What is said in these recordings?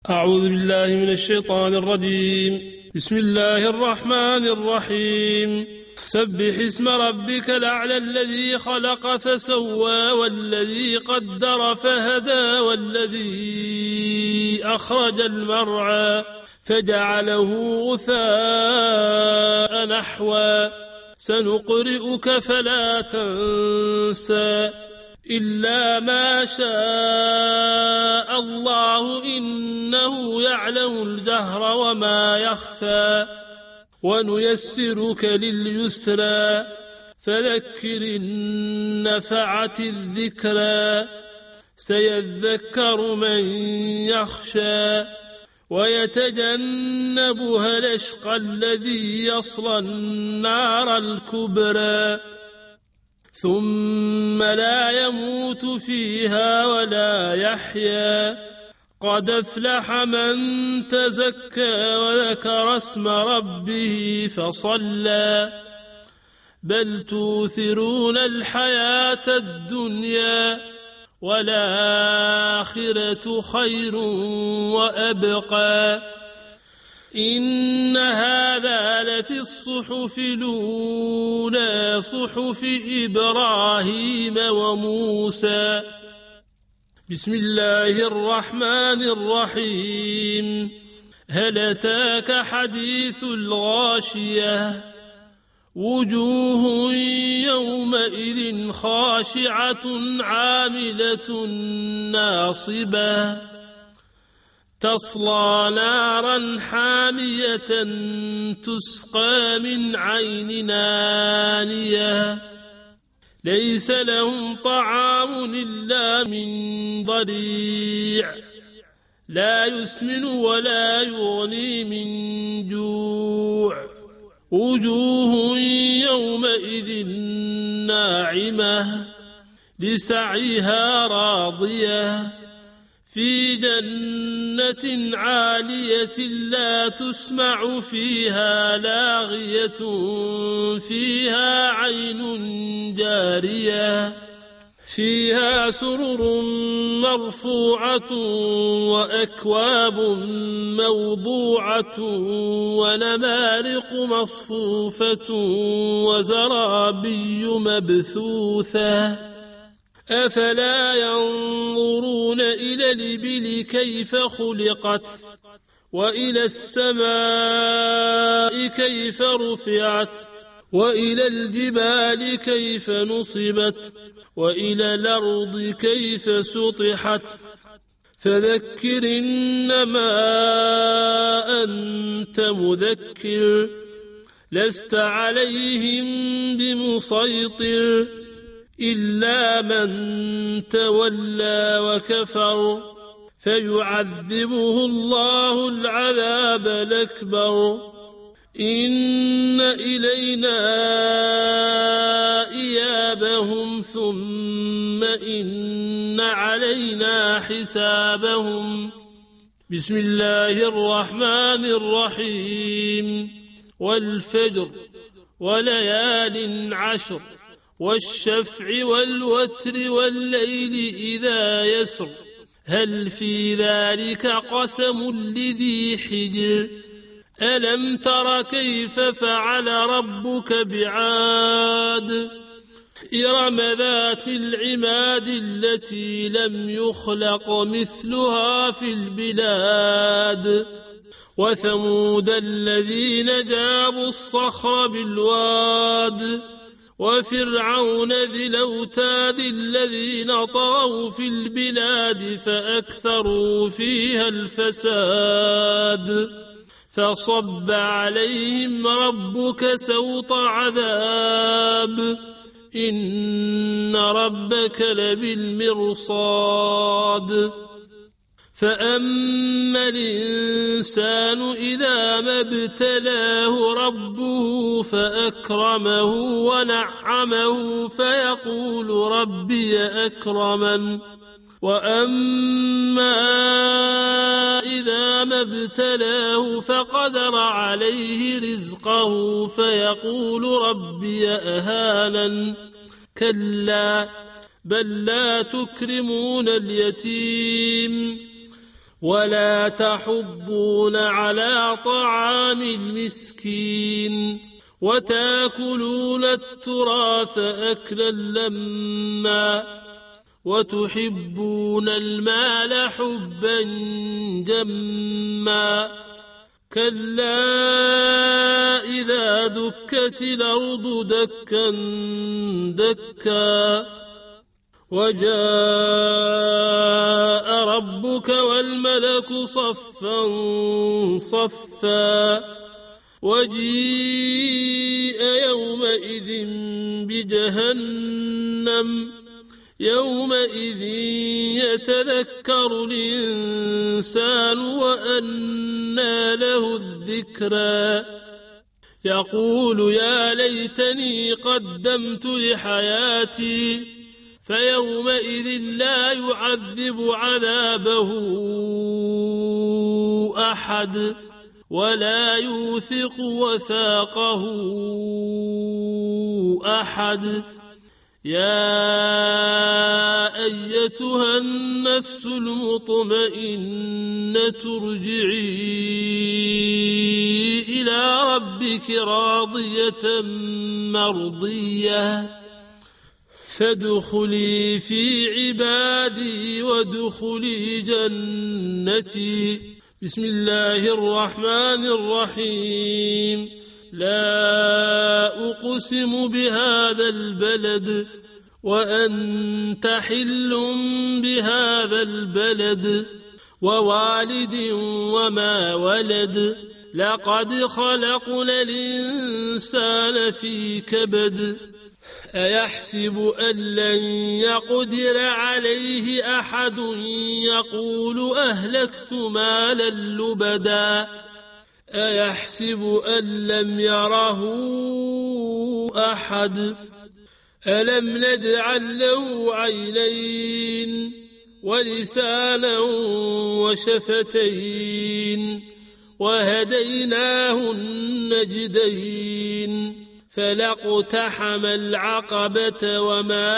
أعوذ بالله من الشيطان الرجيم. بسم الله الرحمن الرحيم. سبح اسم ربك الأعلى الذي خلق فسوى والذي قدر فهدى والذي أخرج المرعى فجعله غثاء نحوا سنقرئك فلا تنسى إلا ما شاء الله إنه يعلم الجهر وما يخفى ونيسرك لليسرى فذكر إن نفعت الذكرى سيذكر من يخشى ويتجنبها الأشقى الذي يصلى النار الكبرى ثم لا يموت فيها ولا يحيا قد أفلح من تزكى وذكر اسم ربه فصلى بل توثرون الحياة الدنيا والآخرة خير وأبقى إن هذا لفي الصحف الأولى صحف إبراهيم وموسى. بسم الله الرحمن الرحيم. هل أتاك حديث الغاشية وجوه يومئذ خاشعة عاملة ناصبة تصلى نارا حامية تسقى من عين آنية ليس لهم طعام إلا من ضريع لا يسمن ولا يغني من جوع وجوه يومئذ ناعمة لسعيها راضية في جنة عالية لا تسمع فيها لاغية فيها عين جارية فيها سرر مرفوعة وأكواب موضوعة ونمارق مصفوفة وزرابي مبثوثة أفلا ينظرون إلى الإبل كيف خلقت وإلى السماء كيف رفعت وإلى الجبال كيف نصبت وإلى الأرض كيف سطحت فذكر إنما أنت مذكر لست عليهم بمسيطر إلا من تولى وكفر فيعذبه الله العذاب الأكبر إن إلينا إيابهم ثم إن علينا حسابهم. بسم الله الرحمن الرحيم. والفجر وليال عشر والشفع والوتر والليل إذا يسر هل في ذلك قسم لذي حجر ألم تر كيف فعل ربك بعاد إرم ذات العماد التي لم يخلق مثلها في البلاد وثمود الذين جابوا الصخر بالواد وفرعون ذي الأوتاد الذين طغوا في البلاد فأكثروا فيها الفساد فصب عليهم ربك سوط عذاب إن ربك لبالمرصاد فأما الإنسان إذا ما ابتلاه ربه فأكرمه ونعمه فيقول ربي أكرمن وأما إذا ما ابتلاه فقدر عليه رزقه فيقول ربي أهانن كلا بل لا تكرمون اليتيم ولا تحضون على طعام المسكين وتأكلون التراث أكلا لما وتحبون المال حبا جما كلا إذا دكت الأرض دكا دكا وجاء ربك والملك صفا صفا وجيء يومئذ بجهنم يومئذ يتذكر الإنسان وأنى له الذكرى يقول يا ليتني قدمت لحياتي فيومئذ لا يعذب عذابه أحد ولا يوثق وثاقه أحد يا أيتها النفس المطمئنة ارجعي إلى ربك راضية مرضية فادخلي في عبادي وادخلي جنتي بسم الله الرحمن الرحيم لا أقسم بهذا البلد وأنت حل بهذا البلد ووالد وما ولد لقد خلقنا الإنسان في كبد أيحسب أن لن يقدر عليه أحد يقول أهلكت مالا لبدا أيحسب أن لم يره أحد ألم نجعل له عينين ولسانا وشفتين وهديناه النجدين فلاقتحم العقبة وما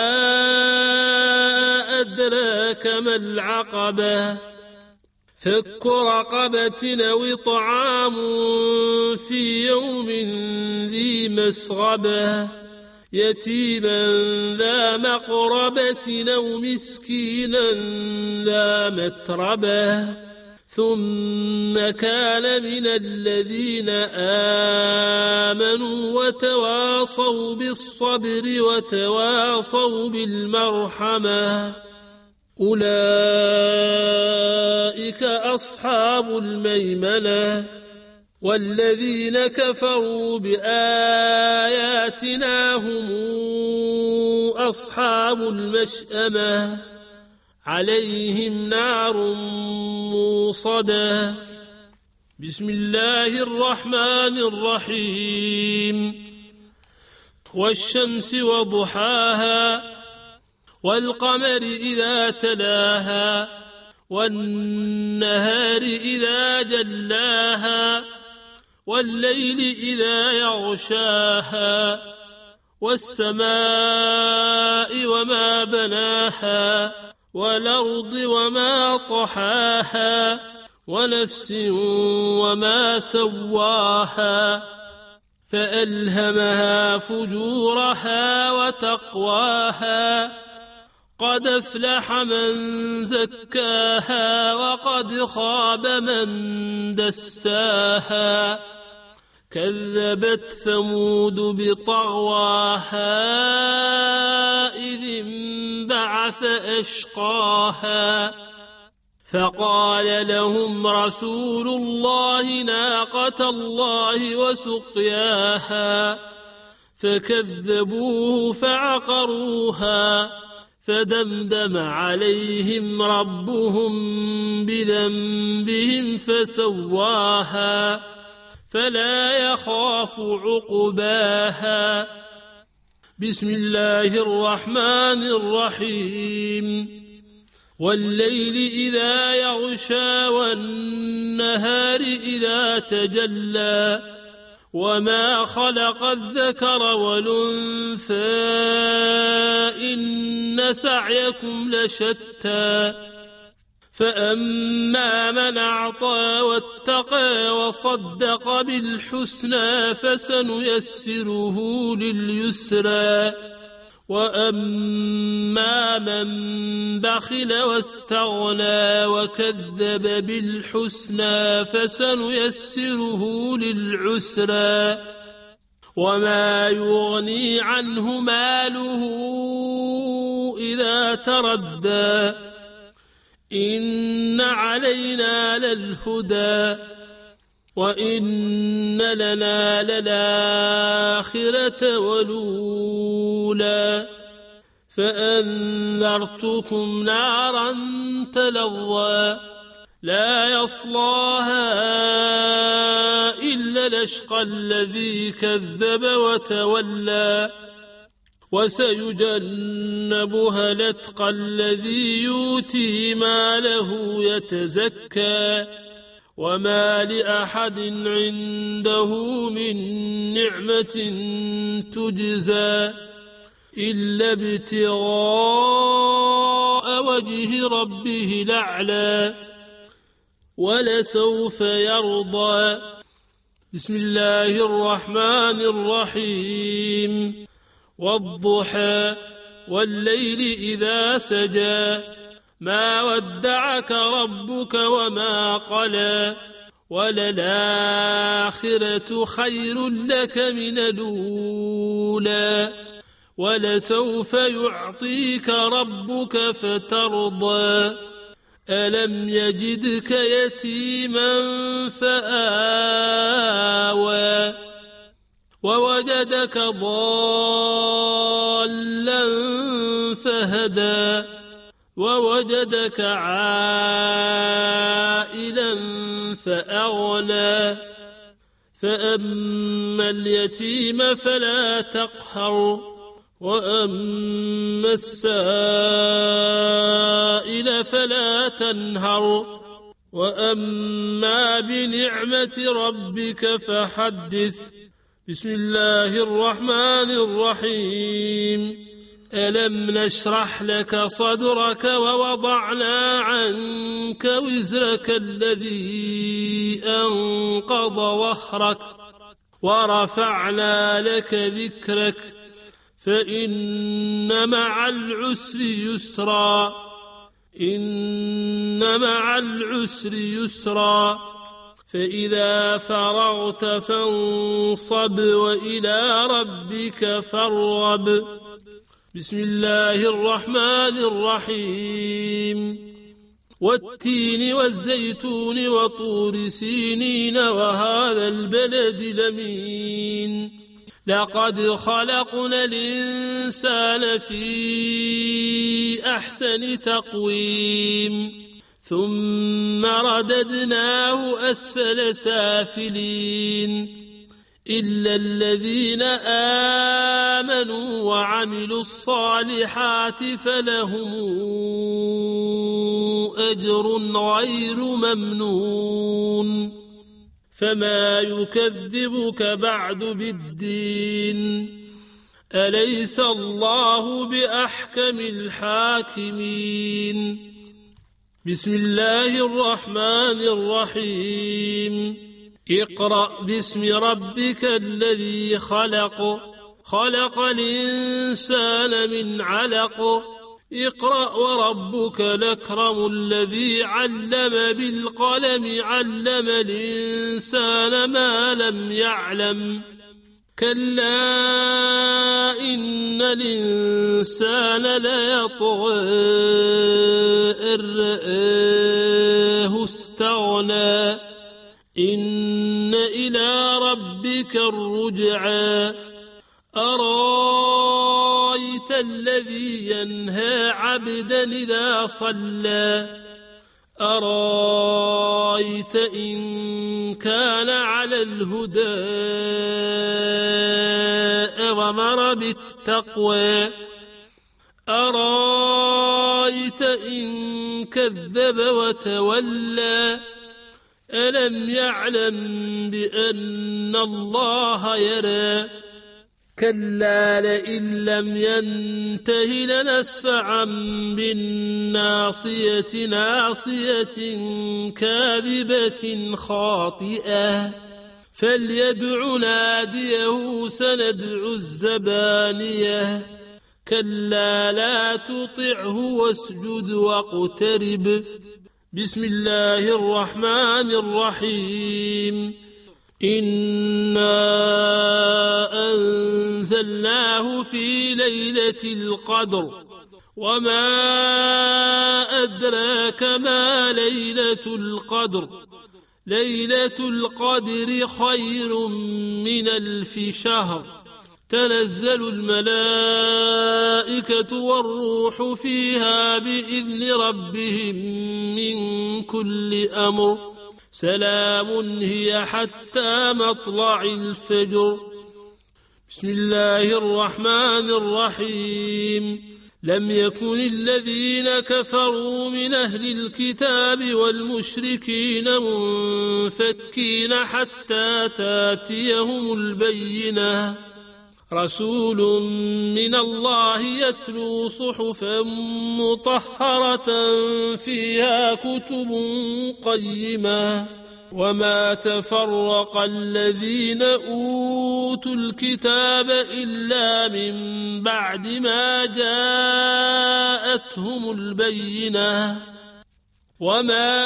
أدراك ما العقبة فك رقبة أو إطعام في يوم ذي مسغبة يتيما ذا مقربة أو مسكينا ذا متربة ثم كان من الذين آمنوا وتواصوا بالصبر وتواصوا بالمرحمة أولئك أصحاب الميمنة والذين كفروا بآياتنا هم أصحاب المشأمة عليهم نار موصدة بسم الله الرحمن الرحيم والشمس وضحاها والقمر إذا تلاها والنهار إذا جلاها والليل إذا يغشاها والسماء وما بناها والأرض وما طحاها ونفس وما سواها فألهمها فجورها وتقواها قد أفلح من زكاها وقد خاب من دساها كذبت ثمود بطغواها إذ انبعث أشقاها فقال لهم رسول الله ناقة الله وسقياها فكذبوه فعقروها فدمدم عليهم ربهم بذنبهم فسواها فلا يخاف عقباها بسم الله الرحمن الرحيم والليل إذا يغشى والنهار إذا تجلى وما خلق الذكر والأنثى إن سعيكم لشتى فأما من أعطى واتقى وصدق بالحسنى فسنيسره لليسرى وأما من بخل واستغنى وكذب بالحسنى فسنيسره للعسرى وما يغني عنه ماله إذا تردى إن علينا للهدى وإن لنا للآخرة والأولى فأنذرتكم نارا تلظى لا يصلاها إلا الأشقى الذي كذب وتولى وسيجنبها الأتقى الذي يؤتي ماله يتزكى وما لأحد عنده من نعمة تجزى إلا ابتغاء وجه ربه الأعلى ولسوف يرضى. بسم الله الرحمن الرحيم والضحى والليل إذا سجى ما ودعك ربك وما قلى وللآخرة خير لك من الأولى ولسوف يعطيك ربك فترضى ألم يجدك يتيما فآوى ووجدك ضالا فهدى ووجدك عائلا فأغنى فأما اليتيم فلا تقهر وأما السائل فلا تنهر وأما بنعمة ربك فحدث. بسم الله الرحمن الرحيم ألم نشرح لك صدرك ووضعنا عنك وزرك الذي أنقض ظهرك ورفعنا لك ذكرك فإن مع العسر يسرا إن مع العسر يسرا فإذا فرغت فانصب وإلى ربك فارغب. بسم الله الرحمن الرحيم والتين والزيتون وطور سينين وهذا البلد الأمين لقد خلقنا الإنسان في أحسن تقويم ثم رددناه أسفل سافلين إلا الذين آمنوا وعملوا الصالحات فلهم أجر غير ممنون فما يكذبك بعد بالدين أليس الله بأحكم الحاكمين. بسم الله الرحمن الرحيم اقرأ باسم ربك الذي خلق خلق الإنسان من علق اقرأ وربك الأكرم الذي علم بالقلم علم الإنسان ما لم يعلم كلا إن الإنسان ليطغى أن رآه استغنى إن إلى ربك الرجعى أرايت الذي ينهى عبدا إذا صلى أرايت إن كان على الهدى وأمر بالتقوى أرايت إن كذب وتولى ألم يعلم بأن الله يرى كلا لئن لم ينته لنسفعا بالناصية ناصية كاذبة خاطئة فليدع ناديه سندع الزبانية كلا لا تطعه واسجد واقترب. بسم الله الرحمن الرحيم. إنا أنزلناه في ليلة القدر وما أدراك ما ليلة القدر ليلة القدر خير من 1000 شهر تنزل الملائكة والروح فيها بإذن ربهم من كل أمر سلام هي حتى مطلع الفجر. بسم الله الرحمن الرحيم. لم يكن الذين كفروا من أهل الكتاب والمشركين منفكين حتى تاتيهم البينة رسول من الله يتلو صحفا مطهرة فيها كتب قيمة وما تفرق الذين أوتوا الكتاب إلا من بعد ما جاءتهم البينة وما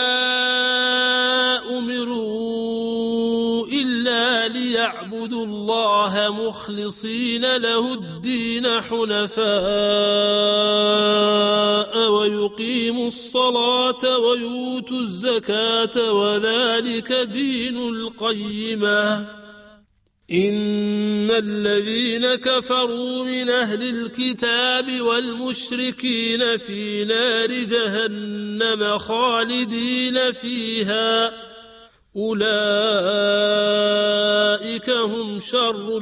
أمروا إلا ليعبدوا الله مخلصين له الدين حنفاء ويقيموا الصلاة ويؤتوا الزكاة وذلك دين القيمة. إن الذين كفروا من أهل الكتاب والمشركين في نار جهنم خالدين فيها أولئك هم شر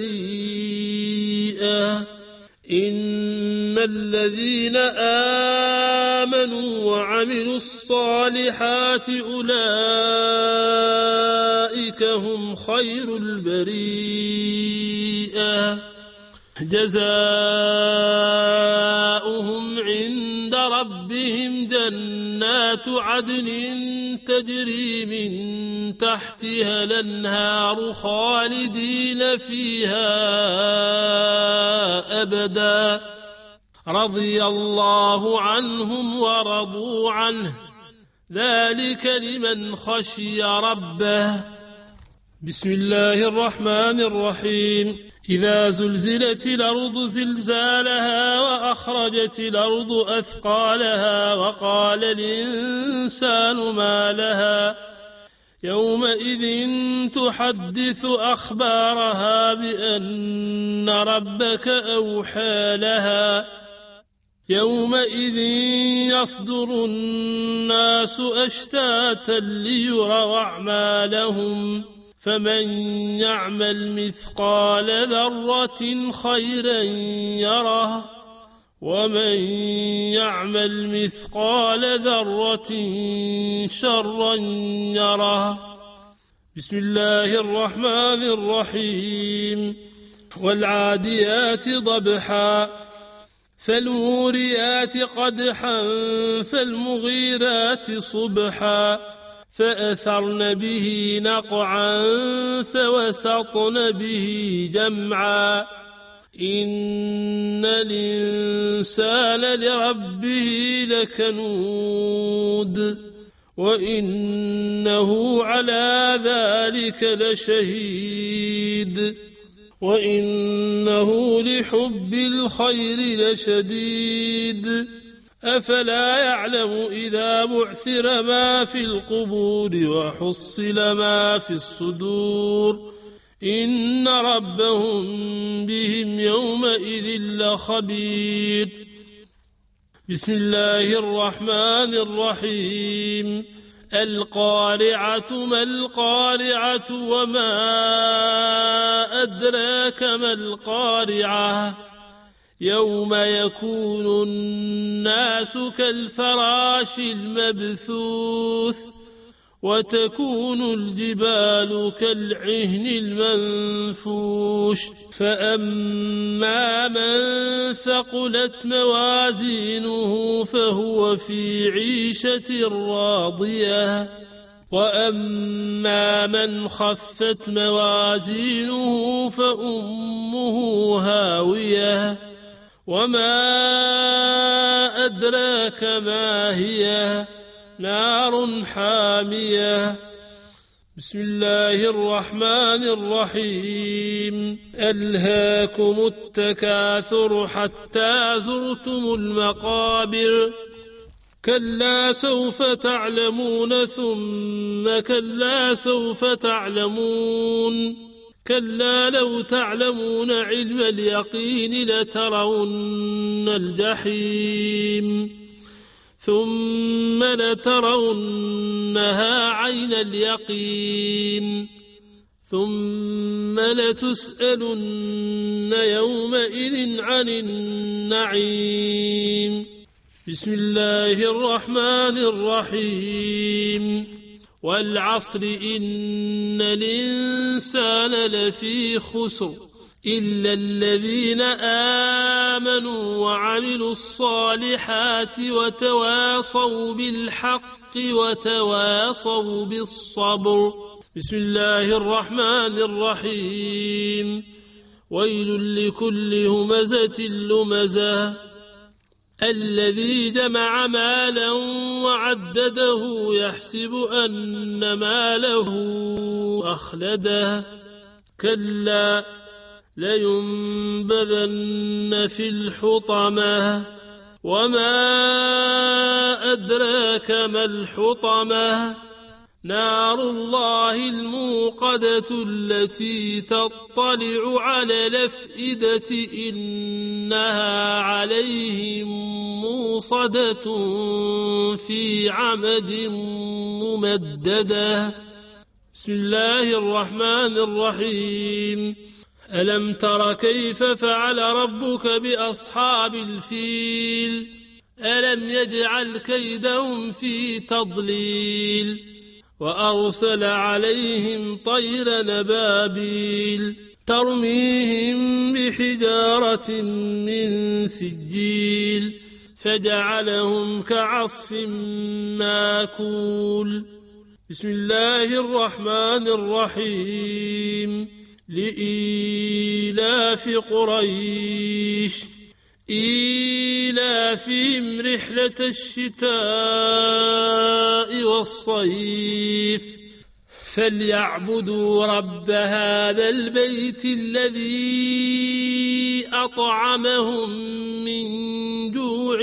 البريئة. إن الذين آمنوا وعملوا الصالحات أولئك هم خير البريئة جزاؤهم عند ربهم جنات عدن تجري من تحتها الأنهار خالدين فيها أبدا رضي الله عنهم ورضوا عنه ذلك لمن خشي ربه. بسم الله الرحمن الرحيم. إذا زلزلت الأرض زلزالها وأخرجت الأرض أثقالها وقال الإنسان ما لها يومئذ تحدث أخبارها بأن ربك أوحى لها يومئذ يصدر الناس أشتاتا ليروا أعمالهم فمن يعمل مثقال ذرة خيرا يره ومن يعمل مثقال ذرة شرا يره. بسم الله الرحمن الرحيم. والعاديات ضبحا فالموريات قدحا فالمغيرات صبحا فأثرن به نقعا فوسطن به جمعا إن الإنسان لربه لكنود وإنه على ذلك لشهيد وإنه لحب الخير لشديد أفلا يعلم إذا بعثر ما في القبور وحصل ما في الصدور إن ربهم بهم يومئذ لخبير. بسم الله الرحمن الرحيم. القارعة ما القارعة وما أدراك ما القارعة يوم يكون الناس كالفراش المبثوث وتكون الجبال كالعهن المنفوش فأما من ثقلت موازينه فهو في عيشة راضية وأما من خفت موازينه فأمه هاوية وما أدراك ما هي نار حامية بسم الله الرحمن الرحيم ألهاكم التكاثر حتى زرتم المقابر كلا سوف تعلمون ثم كلا سوف تعلمون كلا لو تعلمون علم اليقين لترون الجحيم ثم لترونها عين اليقين ثم لتسألن يومئذ عن النعيم بسم الله الرحمن الرحيم والعصر إن الإنسان لفي خسر إلا الذين آمنوا وعملوا الصالحات وتواصوا بالحق وتواصوا بالصبر بسم الله الرحمن الرحيم ويل لكل همزة لمزة الذي جمع مالا وعدده يحسب أن ماله أخلده كلا لينبذن في الحطمة وما أدراك ما الحطمة نار الله الموقدة التي تطلع على الأفئدة إنها عليهم موصدة في عمد ممددة بسم الله الرحمن الرحيم ألم تر كيف فعل ربك بأصحاب الفيل ألم يجعل كيدهم في تضليل وأرسل عليهم طير نبابيل ترميهم بحجارة من سجيل فجعلهم كعصف ماكول بسم الله الرحمن الرحيم لإيلاف قريش إيلافهم رحلة الشتاء والصيف فليعبدوا رب هذا البيت الذي أطعمهم من جوع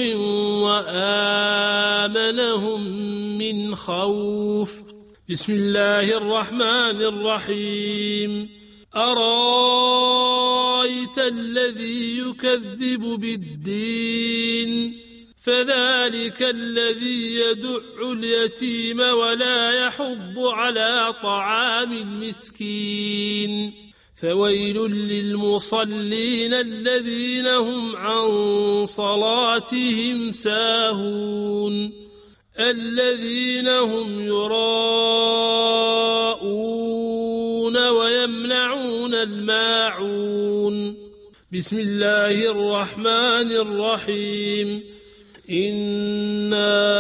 وآمنهم من خوف بسم الله الرحمن الرحيم أرأيت الذي يكذب بالدين فذلك الذي يدع اليتيم ولا يحض على طعام المسكين فويل للمصلين الذين هم عن صلاتهم ساهون الذين هم يراءون ويمنعون الماعون بسم الله الرحمن الرحيم إنا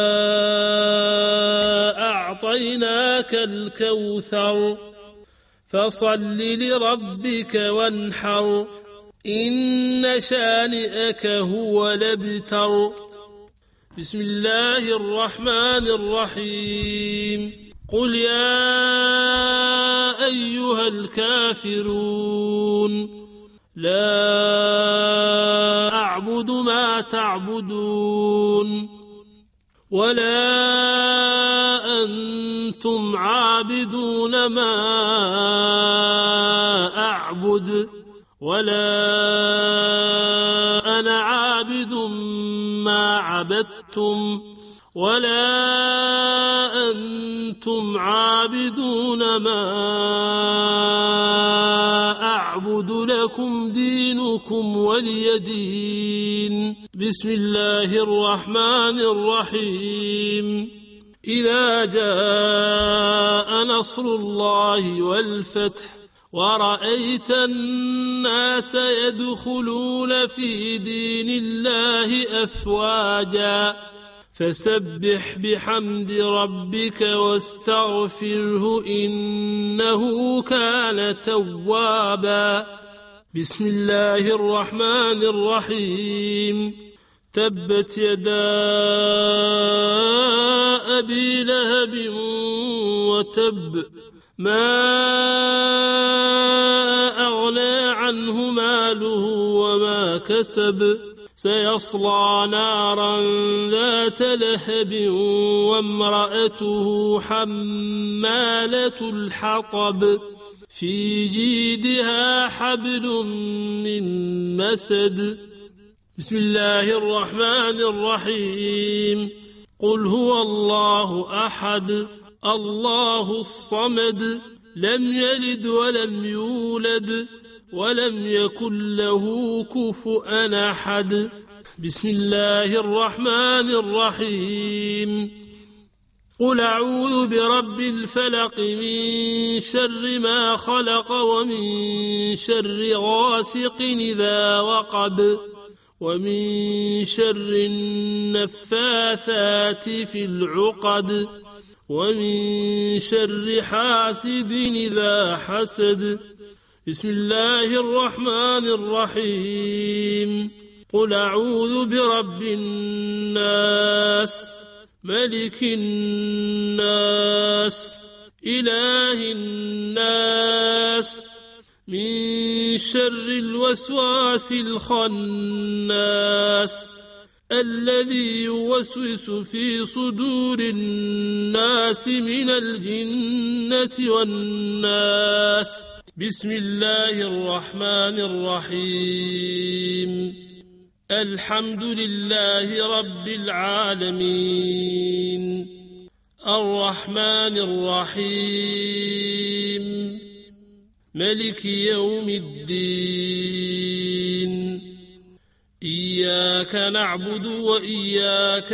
أعطيناك الكوثر فصل لربك وانحر إن شانئك هو الأبتر بسم الله الرحمن الرحيم قل يا أيها الكافرون لا أعبد ما تعبدون ولا أنتم عابدون ما أعبد ولا أنا عابد ما عبدتم ولا أنتم عابدون ما أعبد لكم دينكم ولي دين بسم الله الرحمن الرحيم إذا جاء نصر الله والفتح ورأيت الناس يدخلون في دين الله أفواجا فسبح بحمد ربك واستغفره إنه كان توابا. بسم الله الرحمن الرحيم. تبت يدا أبي لهب وتب ما أغنى عنه ماله وما كسب سيصلى نارا ذات لهب وامرأته حمالة الحطب في جيدها حبل من مسد. بسم الله الرحمن الرحيم. قل هو الله أحد الله الصمد لم يلد ولم يولد ولم يكن له كفؤا أحد. بسم الله الرحمن الرحيم. قل أعوذ برب الفلق من شر ما خلق ومن شر غاسق إذا وقب ومن شر النفاثات في العقد ومن شر حاسد إذا حسد. بسم الله الرحمن الرحيم. قل أعوذ برب الناس ملك الناس إله الناس من شر الوسواس الخناس الذي يوسوس في صدور الناس من الجنة والناس. بسم الله الرحمن الرحيم. الحمد لله رب العالمين الرحمن الرحيم ملك يوم الدين إياك نعبد وإياك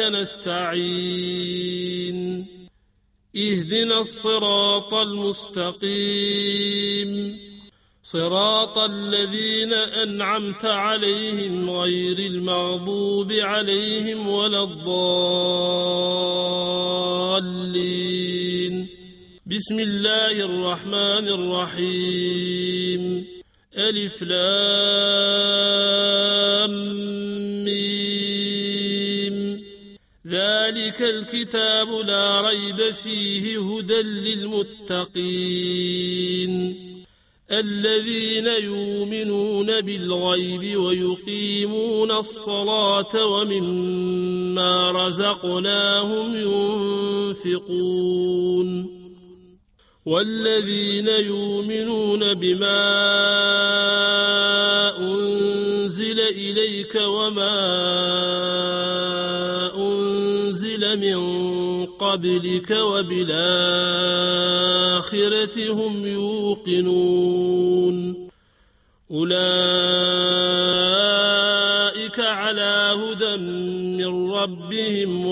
نستعين اهدنا الصراط المستقيم صراط الذين أنعمت عليهم غير المغضوب عليهم ولا الضالين. بسم الله الرحمن الرحيم. ألف لام ميم ذلك الكتاب لا ريب فيه هدى للمتقين الذين يؤمنون بالغيب ويقيمون الصلاة ومما رزقناهم ينفقون والذين يؤمنون بما أنزل إليك وما أنزل من قبلك وبالآخرة هم يوقنون أولئك على هدى من ربهم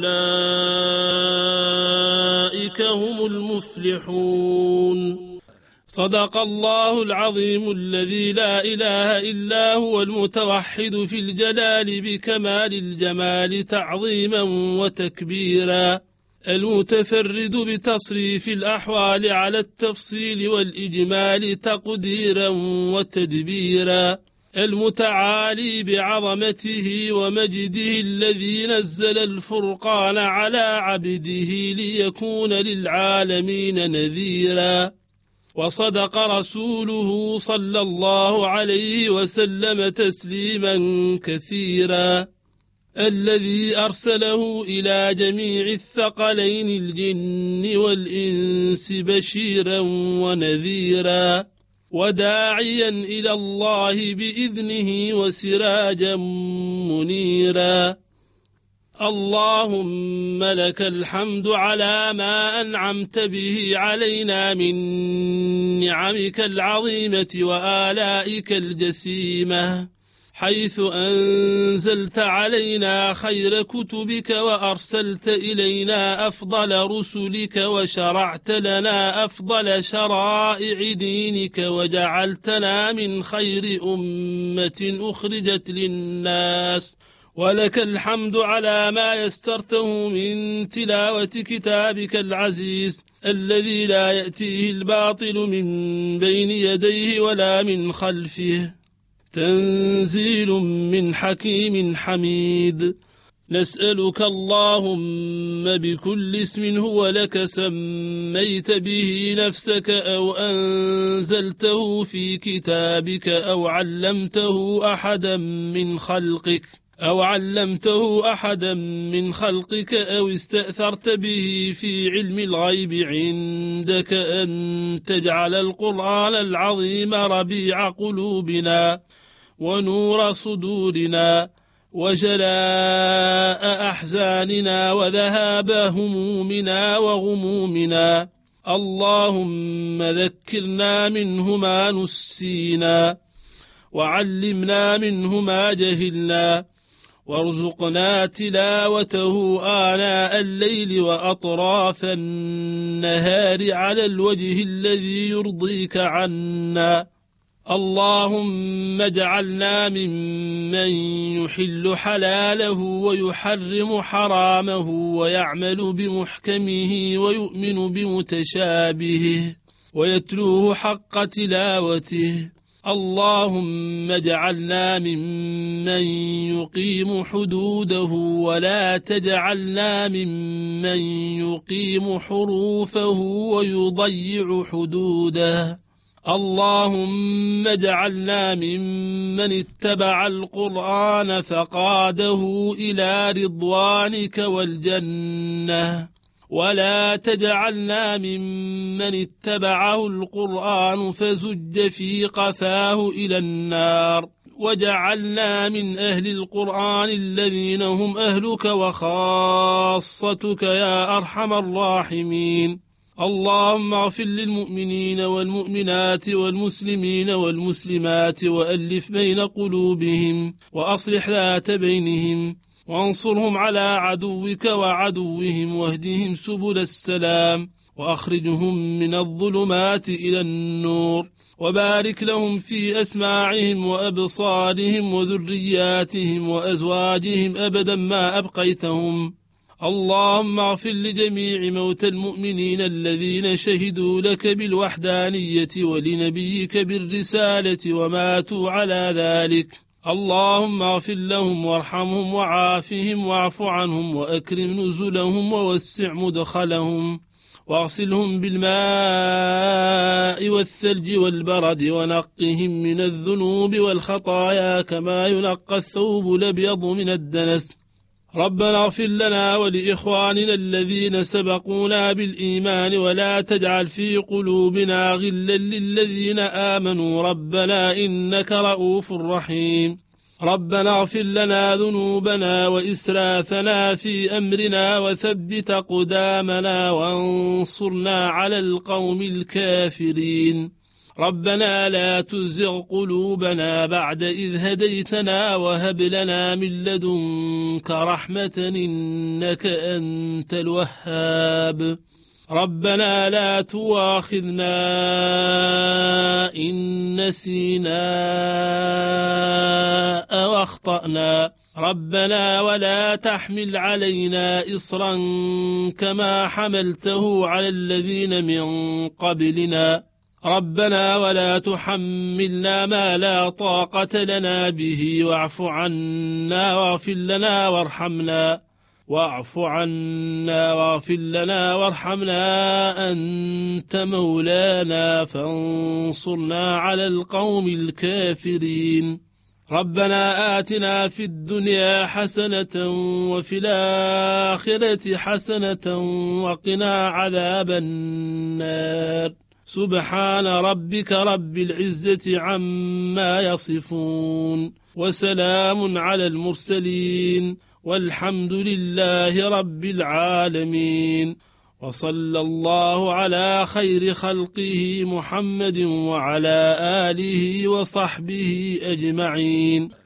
وأولئك هم المفلحون. صدق الله العظيم الذي لا إله إلا هو المتوحد في الجلال بكمال الجمال تعظيما وتكبيرا المتفرد بتصريف الأحوال على التفصيل والإجمال تقديرا وتدبيرا المتعالي بعظمته ومجده الذي نزل الفرقان على عبده ليكون للعالمين نذيرا وصدق رسوله صلى الله عليه وسلم تسليما كثيرا الذي أرسله إلى جميع الثقلين الجن والإنس بشيرا ونذيرا وداعيا إلى الله بإذنه وسراجا منيرا. اللهم لك الحمد على ما أنعمت به علينا من نعمك العظيمة وآلائك الجسيمة حيث أنزلت علينا خير كتبك وأرسلت إلينا أفضل رسلك وشرعت لنا أفضل شرائع دينك وجعلتنا من خير أمة أخرجت للناس. ولك الحمد على ما يسترته من تلاوة كتابك العزيز الذي لا يأتيه الباطل من بين يديه ولا من خلفه، تنزيل من حكيم حميد. نسألك اللهم بكل اسم هو لك سميت به نفسك أو أنزلته في كتابك أو علمته أحدا من خلقك أو استأثرت به في علم الغيب عندك أن تجعل القرآن العظيم ربيع قلوبنا ونور صدورنا وجلاء أحزاننا وذهاب همومنا وغمومنا. اللهم ذكرنا منه ما نسينا وعلمنا منه ما جهلنا وارزقنا تلاوته آناء الليل وأطراف النهار على الوجه الذي يرضيك عنا. اللهم اجعلنا ممن يحل حلاله ويحرم حرامه ويعمل بمحكمه ويؤمن بمتشابهه ويتلوه حق تلاوته. اللهم اجعلنا ممن يقيم حدوده ولا تجعلنا ممن يقيم حروفه ويضيع حدوده. اللهم اجعلنا ممن اتبع القرآن فقاده إلى رضوانك والجنة، ولا تجعلنا ممن اتبعه القرآن فزج في قفاه إلى النار. وجعلنا من أهل القرآن الذين هم أهلك وخاصتك يا أرحم الراحمين. اللهم اغفر للمؤمنين والمؤمنات والمسلمين والمسلمات وألف بين قلوبهم وأصلح ذات بينهم وانصرهم على عدوك وعدوهم واهدهم سبل السلام وأخرجهم من الظلمات إلى النور، وبارك لهم في أسماعهم وأبصارهم وذرياتهم وأزواجهم أبدا ما أبقيتهم. اللهم اغفر لجميع موتى المؤمنين الذين شهدوا لك بالوحدانية ولنبيك بالرسالة وماتوا على ذلك. اللهم اغفر لهم وارحمهم وعافهم واعف عنهم وأكرم نزلهم ووسع مدخلهم واغسلهم بالماء والثلج والبرد ونقهم من الذنوب والخطايا كما ينقى الثوب الأبيض من الدنس. ربنا اغفر لنا ولإخواننا الذين سبقونا بالإيمان ولا تجعل في قلوبنا غلا للذين آمنوا ربنا إنك رؤوف رحيم. ربنا اغفر لنا ذنوبنا وإسرافنا في أمرنا وثبت أقدامنا وانصرنا على القوم الكافرين. ربنا لا تزغ قلوبنا بعد إذ هديتنا وهب لنا من لدنك رحمة إنك أنت الوهاب. ربنا لا تواخذنا إن نسينا أو أخطأنا. ربنا ولا تحمل علينا إصرا كما حملته على الذين من قبلنا. ربنا ولا تحملنا ما لا طاقة لنا به واعف عنا واغفر لنا وارحمنا. واعف عنا واغفر لنا وارحمنا أنت مولانا فانصرنا على القوم الكافرين. ربنا آتنا في الدنيا حسنة وفي الآخرة حسنة وقنا عذاب النار. سبحان ربك رب العزة عما يصفون وسلام على المرسلين والحمد لله رب العالمين. وصلى الله على خير خلقه محمد وعلى آله وصحبه أجمعين.